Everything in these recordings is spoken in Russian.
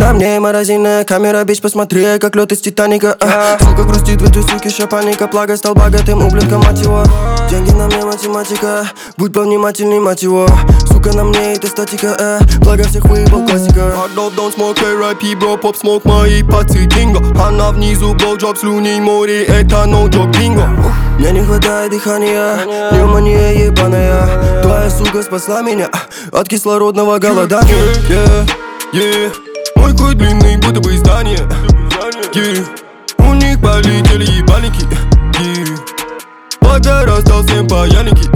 на мне морозильная камера, бич, посмотри, как лед из Титаника. Сука грустит в этой суке, шапаника, плага, стал богатым ублюдком, мать его. Деньги на мне математика, будь повнимательней, мать его. Сука на мне это статика, благо всех выебал классика. Hard love, don't smoke, R.I.P. bro, pop smoke, мои пацы динго. Она внизу, blowjob, слюней море, это no joke, бинго. Мне не хватает дыхания, пневмония ебаная. Твоя сука спасла меня от кислородного голодания. Мой хуй длинный, будто бы здание. У них полетели ебальники. Пока раздал всем паяльники.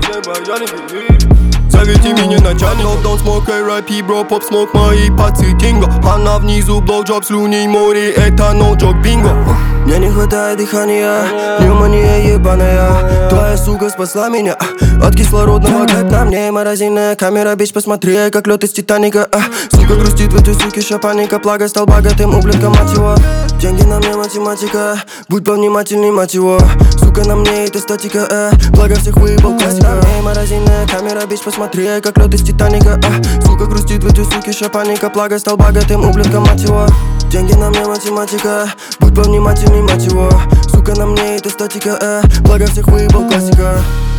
Зовите меня начальник. Don't smoke, R.I.P. bro, pop smoke, мои пацы динго. Она внизу, blowjob, слюней море, это no joke, бинго. Мне не хватает дыхания, пневмония ебаная. Твоя сука спасла меня от кислородного. Кайф на мне морозильная камера, бич, посмотри, как лед из Титаника. Сука грустит в этой суке, шапаника, плага, стал богатым ублюдком, мать его. Деньги на мне математика, будь повнимательней, мать его. Сука на мне это статика, благо всех выебал классика. На мне морозильная камера, бич, посмотри, как лед из Титаника. Сука грустит в этой суке, шапаника, плага, стал богатым ублюдком, мать его. Деньги на мне математика, будь повнимательней, мать его. Сука на мне это статика, благо всех выебал классика.